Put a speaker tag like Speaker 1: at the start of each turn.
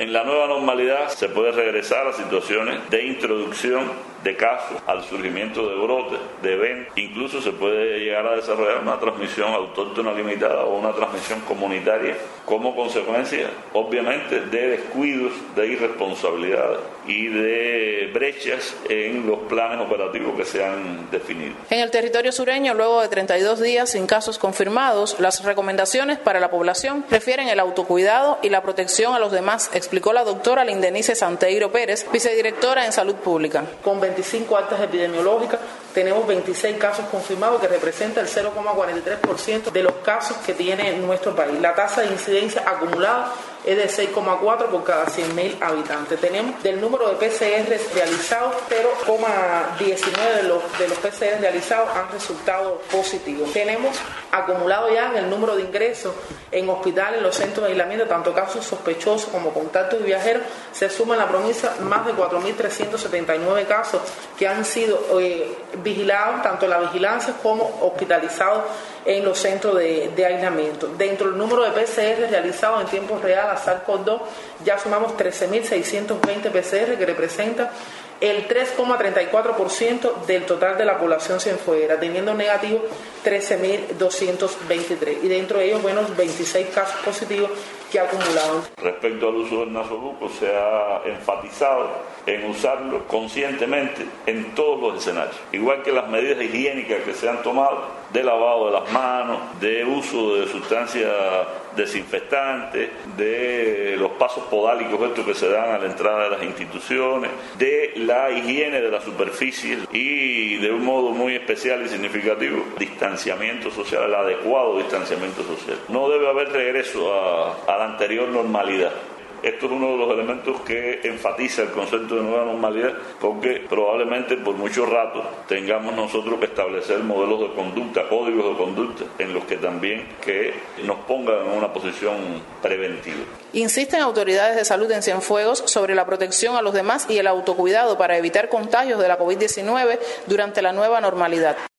Speaker 1: En la nueva normalidad se puede regresar a situaciones de introducción de casos, al surgimiento de brotes, de eventos. Incluso se puede llegar a desarrollar una transmisión autóctona limitada o una transmisión comunitaria como consecuencia, obviamente, de descuidos, de irresponsabilidades y de brechas en los planes operativos que se han definido.
Speaker 2: En el territorio sureño, luego de 32 días sin casos confirmados, las recomendaciones para la población refieren el autocuidado y la protección a los demás, explicó la doctora Lindenice Santeiro Pérez, vicedirectora en Salud Pública.
Speaker 3: Con 25 altas epidemiológicas, tenemos 26 casos confirmados, que representa el 0,43% de los casos que tiene nuestro país. La tasa de incidencia acumulada es de 6,4 por cada 100.000 habitantes. Tenemos del número de PCR realizados, 0,19 de los PCR realizados han resultado positivos. Tenemos acumulado ya en el número de ingresos en hospitales, los centros de aislamiento, tanto casos sospechosos como contactos de viajeros, se suman en la provincia más de 4.379 casos que han sido vigilados, tanto en la vigilancia como hospitalizados en los centros de aislamiento. Dentro del número de PCR realizados en tiempo real a SARS-CoV-2, ya sumamos 13.620 PCR, que representa el 3,34% del total de la población cienfueguera, teniendo negativo 13.223. Y dentro de ellos, 26 casos positivos que ha acumulado.
Speaker 1: Respecto al uso del nasobuco, se ha enfatizado en usarlo conscientemente en todos los escenarios. Igual que las medidas higiénicas que se han tomado, de lavado de las manos, de uso de sustancias desinfectantes, de los pasos podálicos estos que se dan a la entrada de las instituciones, de la higiene de las superficies y, de un modo muy especial y significativo, distanciamiento social, el adecuado distanciamiento social. No debe haber regreso a la anterior normalidad. Esto es uno de los elementos que enfatiza el concepto de nueva normalidad, porque probablemente por mucho rato tengamos nosotros que establecer modelos de conducta, códigos de conducta, en los que también que nos pongan en una posición preventiva.
Speaker 2: Insisten autoridades de salud en Cienfuegos sobre la protección a los demás y el autocuidado para evitar contagios de la COVID-19 durante la nueva normalidad.